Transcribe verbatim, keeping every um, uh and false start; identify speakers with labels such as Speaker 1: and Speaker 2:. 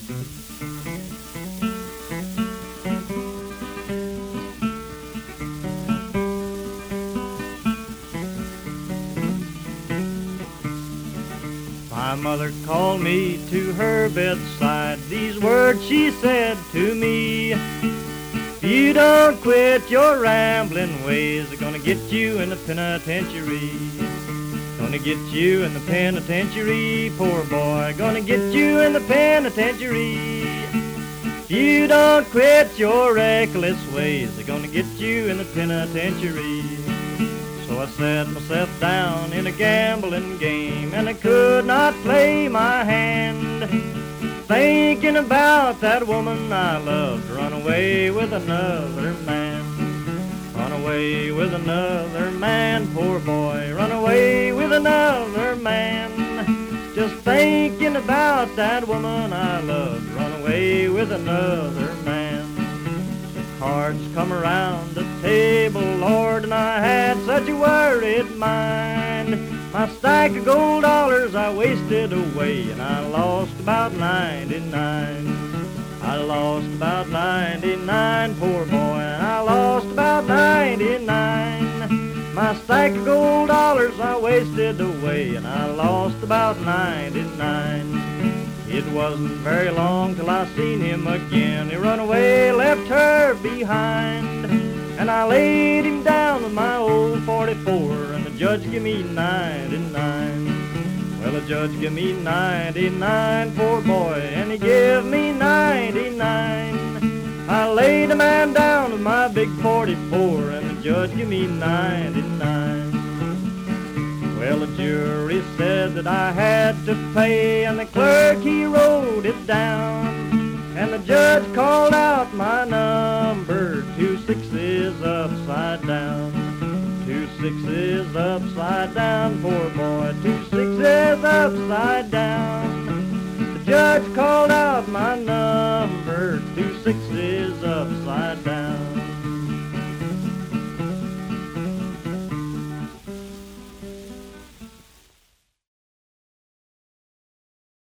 Speaker 1: My mother called me to her bedside. These words she said to me: if you don't quit your rambling ways, they're gonna get you in the penitentiary. Gonna get you in the penitentiary, poor boy. Gonna get you in the penitentiary. If you don't quit your reckless ways, they're gonna get you in the penitentiary. So I sat myself down in a gambling game, and I could not play my hand, thinking about that woman I loved, run away with another man. Run away with another man, poor boy, run away with another man. Just thinking about that woman I loved, run away with another man. Cards come around the table, Lord, and I had such a worried mind. My stack of gold dollars I wasted away, and I lost about ninety-nine. I lost about ninety-nine, poor boy, and I lost about ninety-nine. My stack of gold dollars I wasted away, and I lost about ninety-nine. It wasn't very long till I seen him again. He run away, left her behind, and I laid him down with my old forty-four, and the judge give me ninety-nine. Well, the judge give me ninety-nine, poor boy, and he give me ninety-nine. I laid the man down with my big forty-four, and the judge give me ninety-nine. Well, the jury said that I had to pay, and the clerk, he wrote it down. And the judge called out my number, two sixes upside down. Two sixes upside down, poor boy, two sixes upside down. The judge called